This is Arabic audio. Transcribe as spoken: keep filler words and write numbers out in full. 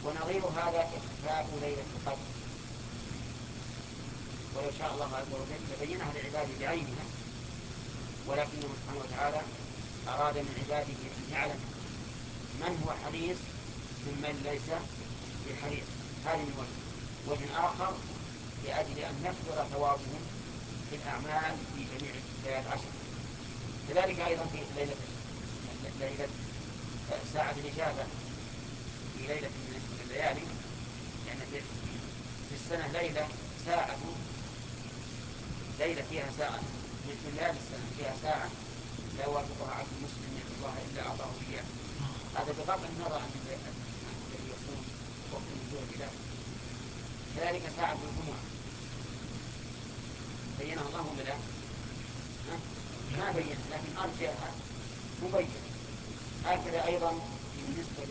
ونظير هذا إخفاء ليلة القدر، ولو شاء الله عز وجل لبينها لعباده بعينها، ولكنه سبحانه وتعالى أراد من عباده أن يعلم من هو حريص ممن ليس بحريص. هذه من وجه. وجه آخر لأجل أن يكثر ثوابهم في الأعمال في جميع الليالي العشر. كذلك أيضا في ليلة ليلة ساعة الإجابة في ليلة من الليالي، لأن يعني في السنة ليلة ساعة، ليلة فيها ساعة من ليالي السنة فيها ساعة لا يوافقها عبد مسلم يدعو الله إلا أعطاه إياه. هذا بغض النظر عن الذي يكون وقت نزول الإله. كذلك ساعة الجمعة بينها الله ولا لا؟ ما بينها، لكن أرجعها مبين. هكذا أيضا بالنسبة